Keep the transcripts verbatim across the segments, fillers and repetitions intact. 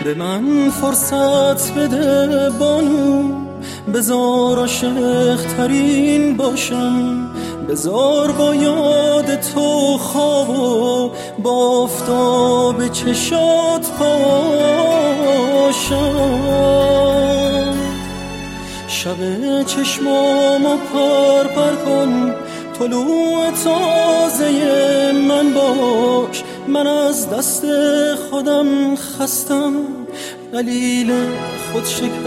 به من فرصت بده بانو، بذار عاشق ترین باشم، بذار با یاد تو خواب و با آفتاب چشات پاشم. شب چشمامو پر پر کن، طلوع تازه من باش، من از دست خودم خستم، دلیل خود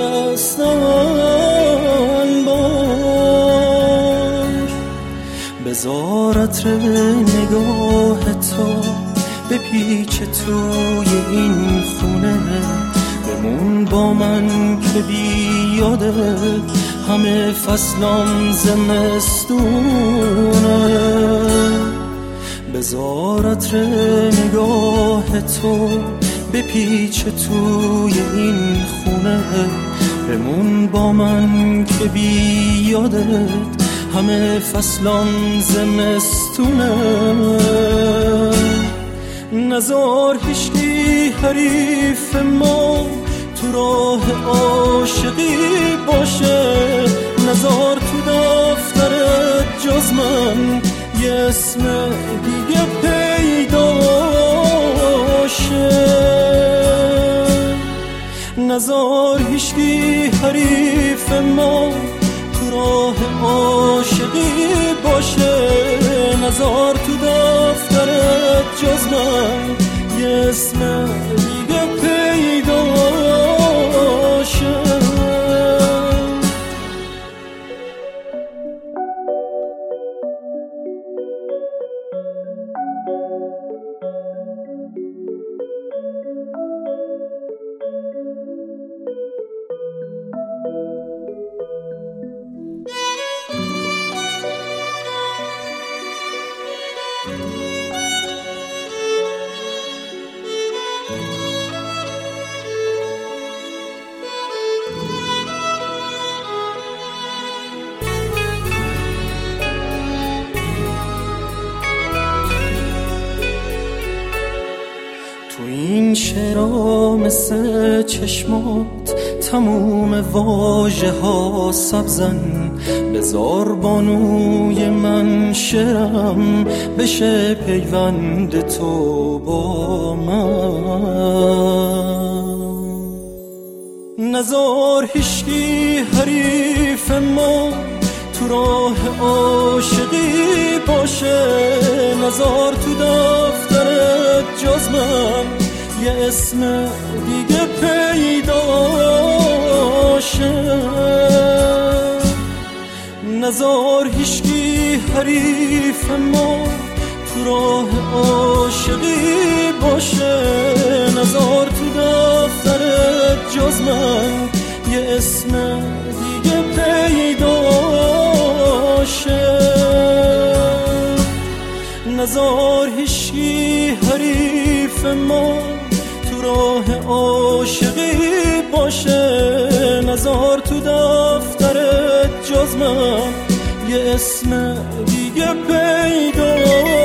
شکستن باش. بذار عطر نگاه تو بپیچه توی این خونه، بمون با من که بیادت همه فصلام زمستونه. بذار عطر نگاه تو بپیچه توی این خونه، بمون با من که بیادت همه فصلام زمستونه. نزار هیچکی حریف ما تو راه عاشقی باشه، نزار تو دفترت جز من یه اسم دیگه پیدا شه. نزار هیچکی حریف ما تو راه عاشقی باشه، نزار تو دفترت جز من یه اسم دیگه پیدا شه. تو این شعرها مثل چشمات تموم واژه ها سبزن، بذار بانوی من شعرم بشه پیوند تو با من. نزار هیچکی حریف ما تو راه عاشقی باشه، نزار تو دفترت جز من یه اسم دیگه پیدا شه. نزار هیچکی حریف ما تو راه عاشقی باشه، نزار تو دفترت جز من یه اسم دیگه پیدا شه. نزار هیچکی حریف ما تو راه عاشقی باشه، نزار تو دفترت جز من یه اسم دیگه پیدا